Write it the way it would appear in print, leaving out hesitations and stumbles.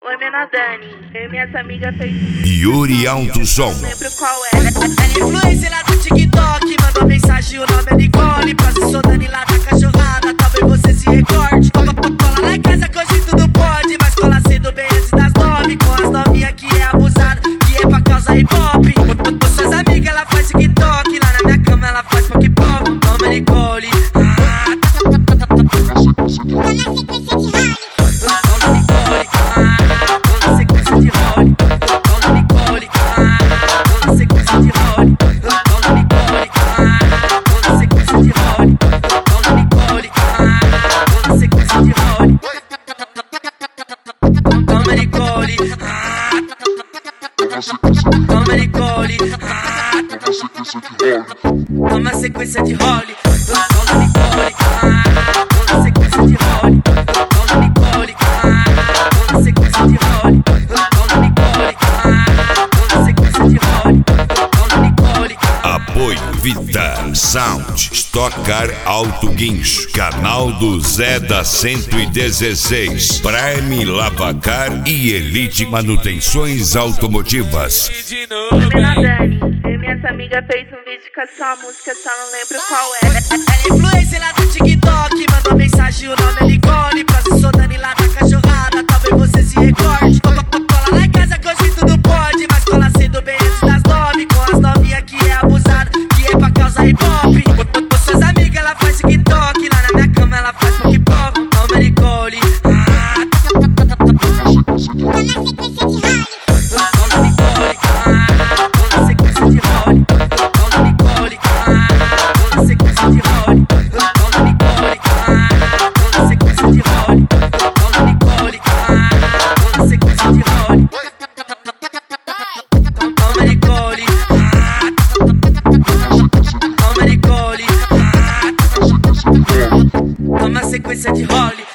Oi, menor Dani, eu e minhas amigas fez Yuri Alto Som. não lembro qual é. Influência lá do TikTok, mandou mensagem, o nome é Nicole. Pra se sou Dani lá da cachorrada, talvez você se recorde. Cola lá em casa que hoje tudo pode, mas cola cedo bem antes das 9. Com as novinhas que é abusado, que é pra causa hip hop. Com suas amigas ela faz TikTok, lá na minha cama ela faz pop pop. Nome é Nicole. Toma Nicole, toma sequência de role. Toma Nicole, toma sequência de role. Toma Nicole, toma sequência de role. Toma Nicole, toma sequência de role. Toma Nicole. Apoio Vitar Sound, Stock Car Alto Guincho, canal do Zé da 116, Prime Lavacar e Elite Manutenções Automotivas. Oi, menor Dani, eu e minhas amigas fez um vídeo com a sua música, só não lembro qual é. Influência lá do TikTok, mandou mensagem, o nome é Nicole. Pra se sou Dani lá da cachorrada, talvez você se recorde. Cola lá em casa que hoje tudo pode, mas cola cedo bem antes das 9. Com as novinhas que é abusado, que é pra causa hip hop. Com suas amigas ela faz TikTok, lá na minha cama ela faz pop pop. Toma Nicole. Toma sequência de role.